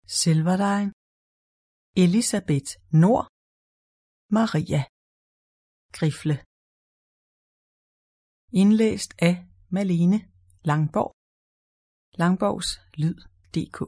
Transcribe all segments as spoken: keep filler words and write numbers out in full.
Silverline, Elisabeth Nord, Maria Grifle. Indlæst af Malene Langborg. Langborgs Lyd punktum d k.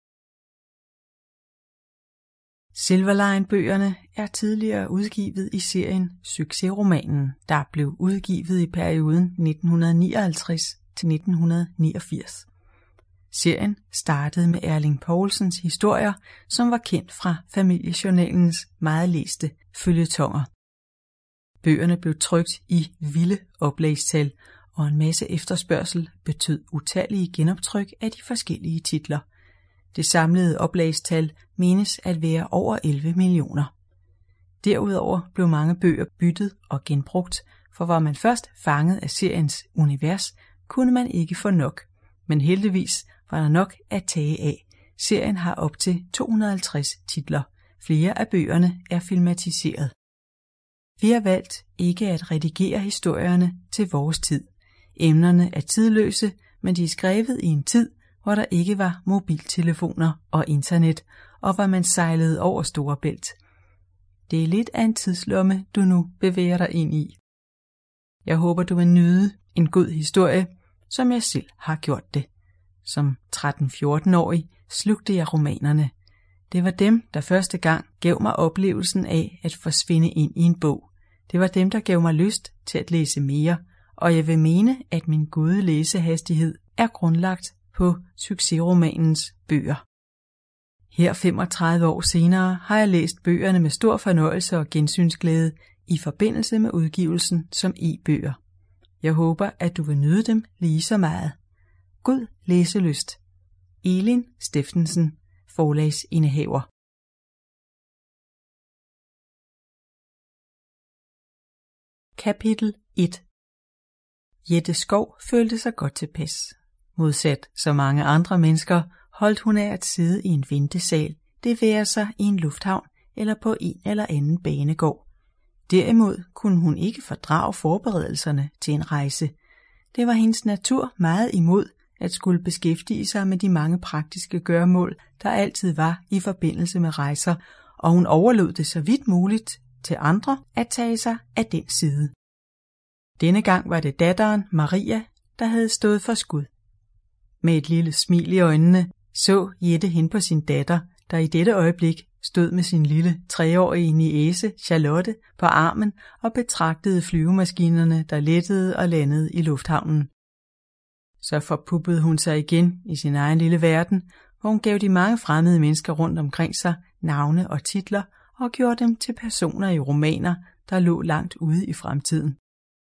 Silverline-bøgerne er tidligere udgivet i serien Succesromanen, der blev udgivet i perioden nitten nioghalvtreds til nitten niogfirs. Serien startede med Erling Poulsens historier, som var kendt fra Familiejournalens meget læste følgetonger. Bøgerne blev trykt i vilde oplagstal, og en masse efterspørgsel betød utallige genoptryk af de forskellige titler. Det samlede oplagstal menes at være over elleve millioner. Derudover blev mange bøger byttet og genbrugt, for var man først fanget af seriens univers, kunne man ikke få nok. Men heldigvis var der nok at tage af. Serien har op til to hundrede og halvtreds titler. Flere af bøgerne er filmatiseret. Vi har valgt ikke at redigere historierne til vores tid. Emnerne er tidløse, men de er skrevet i en tid, hvor der ikke var mobiltelefoner og internet, og hvor man sejlede over Storebælt. Det er lidt af en tidslomme, du nu bevæger dig ind i. Jeg håber, du vil nyde en god historie, som jeg selv har gjort det. Som tretten-fjorten-årig slugte jeg romanerne. Det var dem, der første gang gav mig oplevelsen af at forsvinde ind i en bog. Det var dem, der gav mig lyst til at læse mere, og jeg vil mene, at min gode læsehastighed er grundlagt på succesromanens bøger. Her femogtredive år senere har jeg læst bøgerne med stor fornøjelse og gensynsglæde i forbindelse med udgivelsen som e-bøger. Jeg håber, at du vil nyde dem lige så meget. God læselyst. Elin Steffensen, forlagsindehaver. Kapitel et. Jette Skov følte sig godt tilpas. Modsat så mange andre mennesker holdt hun af at sidde i en ventesal, det være sig i en lufthavn eller på en eller anden banegård. Derimod kunne hun ikke fordrage forberedelserne til en rejse. Det var hendes natur meget imod at skulle beskæftige sig med de mange praktiske gøremål, der altid var i forbindelse med rejser, og hun overlod det så vidt muligt til andre at tage sig af den side. Denne gang var det datteren Maria, der havde stået for skud. Med et lille smil i øjnene så Jette hen på sin datter, der i dette øjeblik stod med sin lille treårige niece Charlotte på armen og betragtede flyvemaskinerne, der lettede og landede i lufthavnen. Så forpuppede hun sig igen i sin egen lille verden, hvor hun gav de mange fremmede mennesker rundt omkring sig navne og titler og gjorde dem til personer i romaner, der lå langt ude i fremtiden.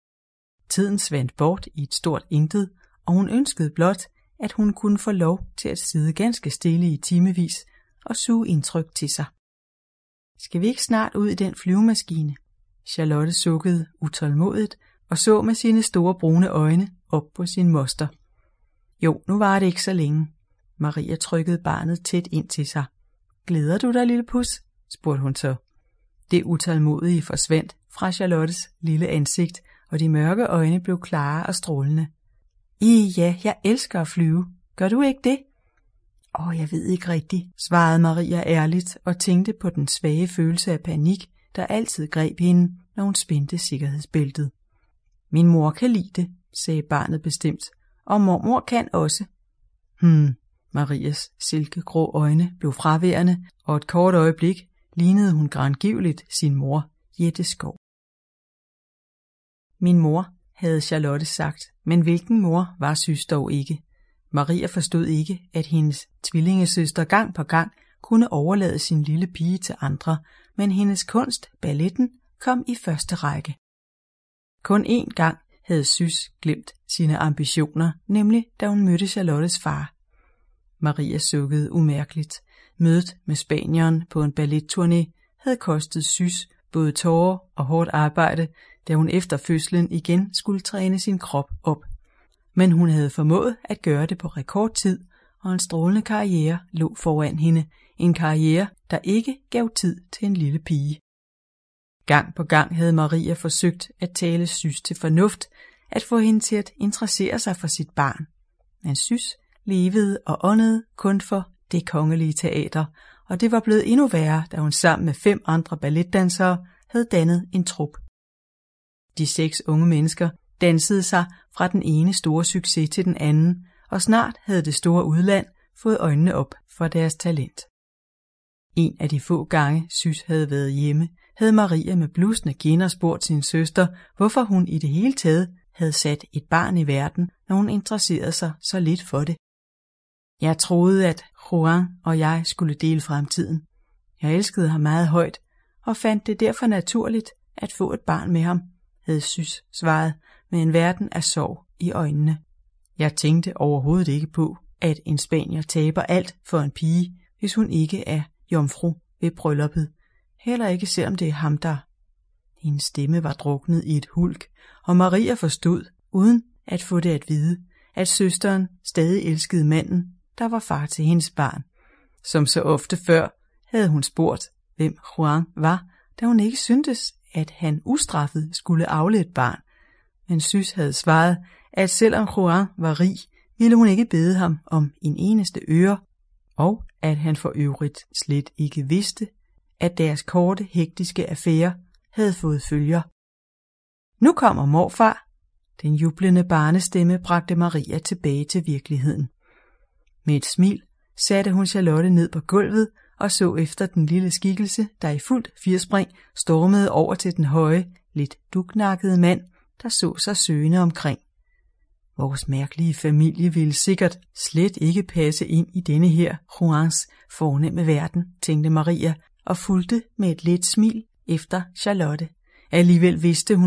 Tiden svandt bort i et stort intet, og hun ønskede blot, at hun kunne få lov til at sidde ganske stille i timevis og suge indtryk til sig. Skal vi ikke snart ud i den flyvemaskine? Charlotte sukkede utålmodigt og så med sine store brune øjne op på sin moster. Jo, nu var det ikke så længe. Maria trykkede barnet tæt ind til sig. Glæder du dig, lille pus? Spurgte hun så. Det utålmodige forsvandt fra Charlottes lille ansigt, og de mørke øjne blev klare og strålende. I ja, jeg elsker at flyve. Gør du ikke det? Åh, oh, jeg ved ikke rigtigt, svarede Maria ærligt og tænkte på den svage følelse af panik, der altid greb hende, når hun spændte sikkerhedsbæltet. Min mor kan lide det, sagde barnet bestemt, og mormor kan også. Hmm, Marias silkegrå øjne blev fraværende, og et kort øjeblik lignede hun grangiveligt sin mor, Jette Skov. Min mor, havde Charlotte sagt, men hvilken mor var Sys dog ikke. Maria forstod ikke, at hendes tvillingesøster gang på gang kunne overlade sin lille pige til andre, men hendes kunst, balletten, kom i første række. Kun én gang havde Sys glemt sine ambitioner, nemlig da hun mødte Charlottes far. Maria sukkede umærkeligt. Mødet med spanieren på en balletturné havde kostet Sys både tårer og hårdt arbejde, da hun efter fødslen igen skulle træne sin krop op. Men hun havde formået at gøre det på rekordtid, og en strålende karriere lå foran hende. En karriere, der ikke gav tid til en lille pige. Gang på gang havde Maria forsøgt at tale Sys til fornuft, at få hende til at interessere sig for sit barn. Men Sys levede og åndede kun for Det Kongelige Teater, og det var blevet endnu værre, da hun sammen med fem andre balletdansere havde dannet en trup. De seks unge mennesker dansede sig fra den ene store succes til den anden, og snart havde det store udland fået øjnene op for deres talent. En af de få gange Sys havde været hjemme, havde Maria med blusende kinder spurgt sin søster, hvorfor hun i det hele taget havde sat et barn i verden, når hun interesserede sig så lidt for det. Jeg troede, at Juan og jeg skulle dele fremtiden. Jeg elskede ham meget højt, og fandt det derfor naturligt at få et barn med ham, havde Sys svaret med en verden af sorg i øjnene. Jeg tænkte overhovedet ikke på, at en spanier taber alt for en pige, hvis hun ikke er jomfru ved brylluppet, heller ikke selvom det er ham, der. Hendes stemme var druknet i et hulk, og Maria forstod, uden at få det at vide, at søsteren stadig elskede manden, der var far til hendes barn. Som så ofte før havde hun spurgt, hvem Juan var, da hun ikke syntes, at han ustraffet skulle avle et barn. Men Sys havde svaret, at selvom Juan var rig, ville hun ikke bede ham om en eneste øre, og at han for øvrigt slet ikke vidste, at deres korte, hektiske affære havde fået følger. Nu kommer morfar. Den jublende barnestemme bragte Maria tilbage til virkeligheden. Med et smil satte hun Charlotte ned på gulvet og så efter den lille skikkelse, der i fuldt firspring stormede over til den høje, lidt duknakkede mand, der så sig søgende omkring. Vores mærkelige familie ville sikkert slet ikke passe ind i denne her Juans fornemme verden, tænkte Maria, og fulgte med et let smil efter Charlotte. Alligevel vidste hun,